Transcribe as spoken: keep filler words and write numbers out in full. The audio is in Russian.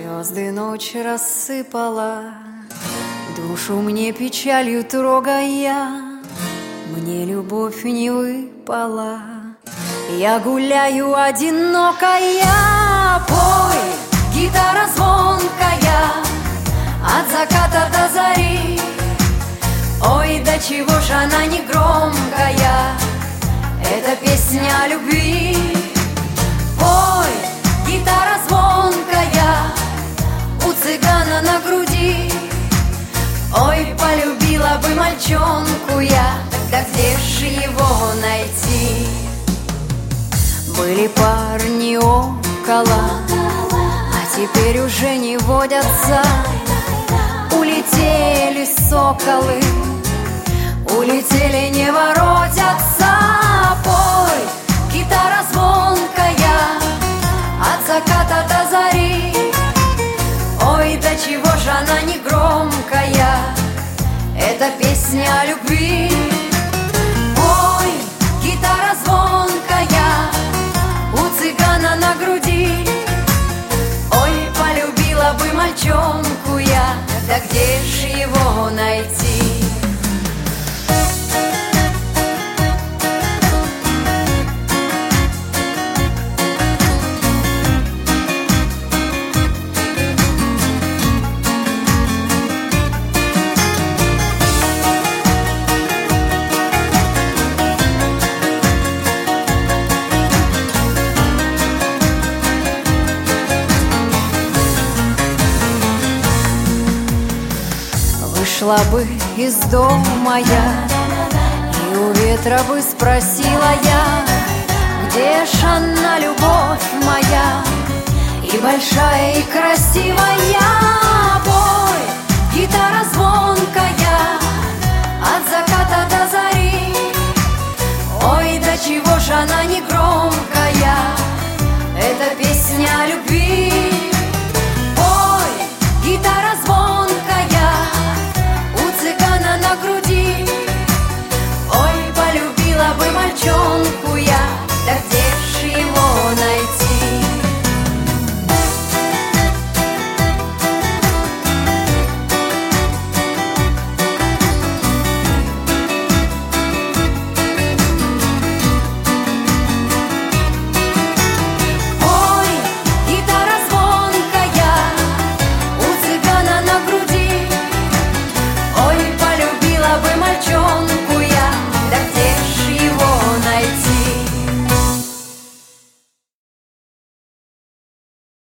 Звезды ночь рассыпала, душу мне печалью трогая. Мне любовь не выпала, я гуляю одинокая. Пой, гитара звонкая, от заката до зари. Ой, да чего ж она не громкая, это песня о любви. Пой, гитара звонкая, у цыгана на груди. Ой, полюбила бы мальчонку я, да где ж его найти? Были парни около, а теперь уже не водятся. Улетели соколы, улетели, не воротятся. Пой, гитара звонкая, от заката до зари. Ой, да чего ж она не громкая, это песня о любви. Ой, гитара звонкая, у цыгана на груди. Ой, полюбила бы мальчонку я, да где ж его найти? Вышла бы из дома я, и у ветра бы спросила я: где ж она, любовь моя, и большая, и красивая? Пой, гитара звонкая, от заката до зари. Ой, да чего ж она не громкая, это песня о любви.